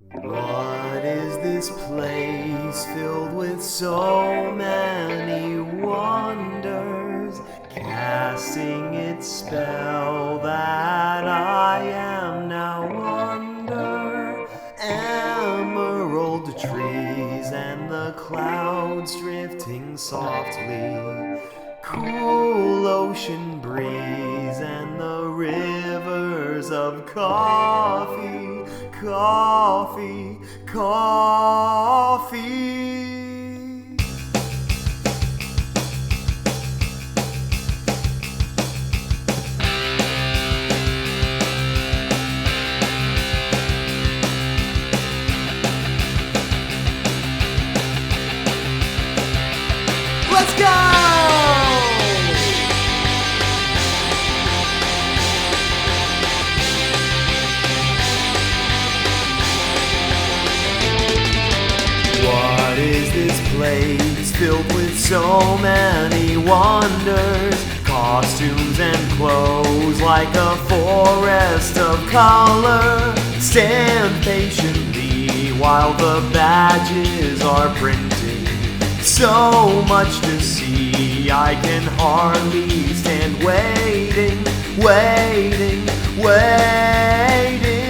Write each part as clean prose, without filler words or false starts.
What is this place filled with so many wonders, casting its spell that I am now under? Emerald trees and the clouds drifting softly, cool ocean breeze and the rivers of coffee, coffee, coffee. Let's go! What is this place filled with so many wonders, costumes and clothes like a forest of color? Stand patiently while the badges are printed. So much to see, I can hardly stand waiting, waiting, waiting.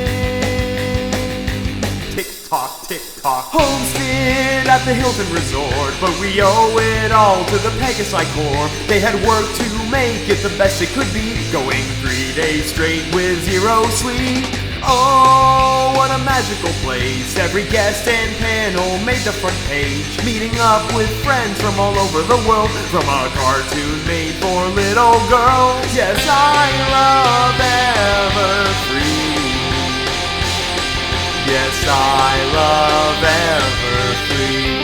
Tick-tock, tick-tock. Homestead at the Hilton Resort, but we owe it all to the Pegasi Corps. They had worked to make it the best it could be, going 3 days straight with zero sleep. Oh, what a magical place. Every guest and panel made the front page, meeting up with friends from all over the world, from a cartoon made for little girls. Yes, I love Everfree. Yes, I love Everfree.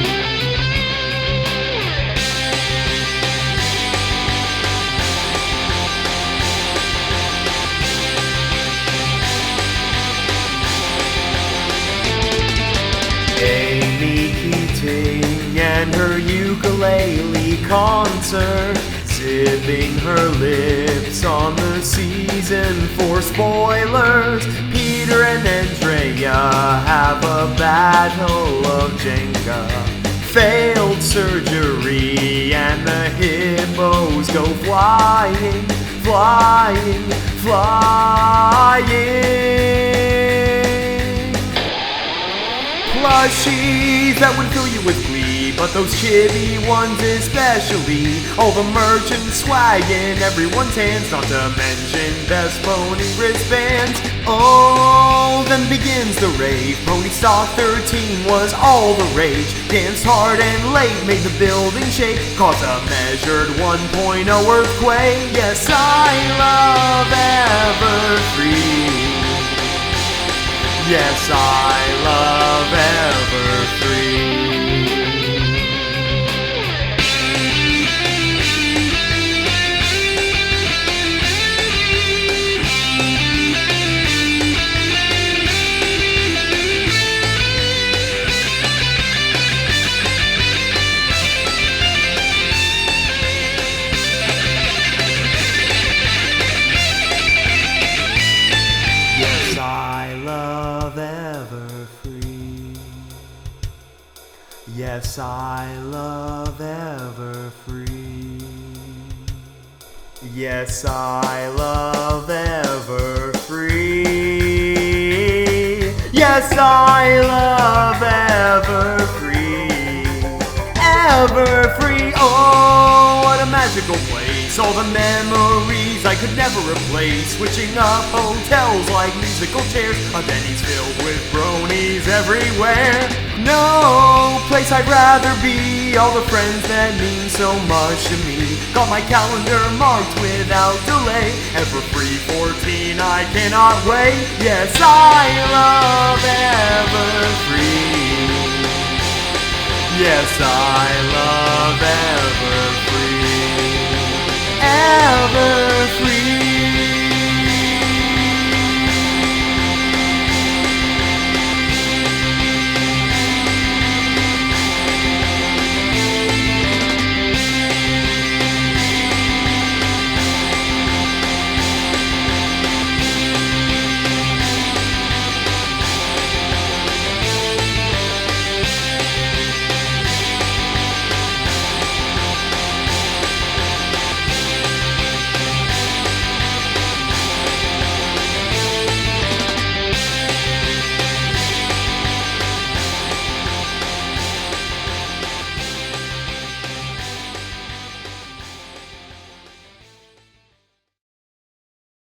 Amy Keating and her ukulele concert, zipping her lips on the season 4 spoilers. Peter and Andrea have a battle of Jenga, failed surgery, and the hippos go flying, flying, flying. Plushies that would fill you with glee, but those chibi ones especially. All the merch and swag in everyone's hands, not to mention best pony wristbands. Oh, then begins the rave. Pony Stock 13 was all the rage. Danced hard and late, made the building shake, caused a measured 1.0 earthquake. Yes, I love Everfree. Yes, I love Everfree. Yes, I love Everfree. Yes, I love Everfree. Yes, I love Everfree. Yes, I love Everfree. Everfree, oh, what a magical place. All the memories I could never replace. Switching up hotels like musical chairs. A Denny's filled with bronies everywhere. No place I'd rather be. All the friends that mean so much to me. Got my calendar marked without delay. Everfree 14, I cannot wait. Yes, I love Everfree. Yes, I love Everfree. Everfree.